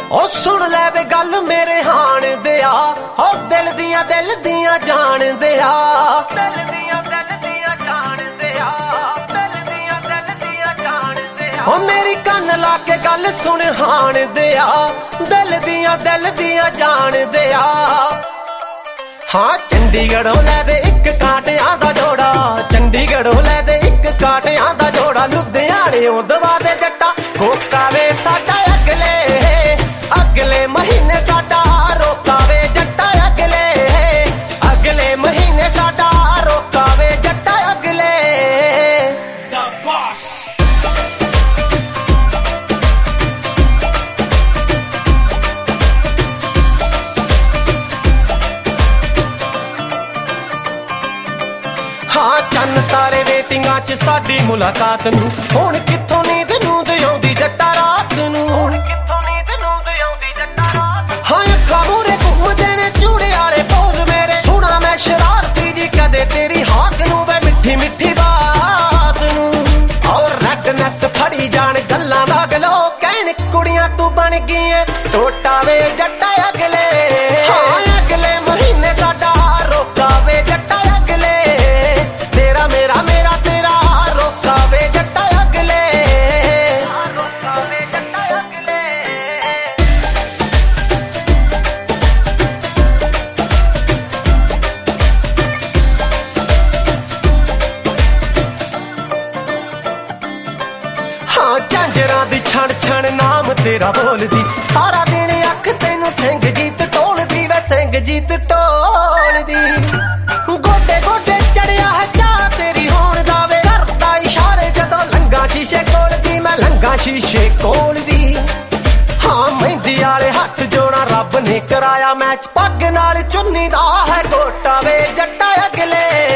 ओ सुन ले वे गल मेरे हाण दिया, ओ दिल दियां जान दिया, दिल दियां जान दिया, दिल दियां जान दिया। ओ मेरी कन्न ला के गल सुन हाण दिया, दिल दियां जान दिया। हाँ चंडीगढ़ों लै दे इक कांटियां दा जोड़ा, चंडीगढ़ों लै दे इक कांटियां दा जोड़ा, लुधियाणेओं दवा दे जट्टा कोका वे साडा अगले अगले महीने साडा रोका वे जट्टा अगले अगले महीने साडा रोका वे जट्टा अगले। The boss। हाँ चन्न तारे वेटिंगां च साडी मुलाकात नूं, हुण कित्थों नींद नूंद आउंदी जट्टा रात नूं, हुण कित्थों नींद नूंद आउंदी जट्टा रात। हाँ अक्खां मूहरे घुमदे ने चूड़े वाले पोज मेरे, सुना मैं शरारती जी कदे तेरी हाथ नूं वे मिठी मिठी बात नूं। और रेडनेस फड़ी जान गल्लां दा गलो, कहण कुड़ियां तू बन गई है टोटा वे जट्टा अगले। हाँ अगले महीने साडा रोका वे जट्टा अगले, तेरा मेरा मेरा तेरा रोका वे जट्टा अगले, रोका वे जट्टा अगले। हाँ झांजरां दी छण छण नाम तेरा बोलदी, सारा दिन अख तैनू सिंह जीत टोलदी वे सिंह जीत टोलदी। गोडे गोडे चढ़िया है चा तेरी होण दा वे, करदा इशारे जदों लंगा शीशे कोलदी मैं लंगा शीशे कोलदी। हाँ मेहंदी वाले हथ जोड़ा रब ने कराया मैच, पग नाल चुन्नी दा है गोटा वे जट्टा अगले।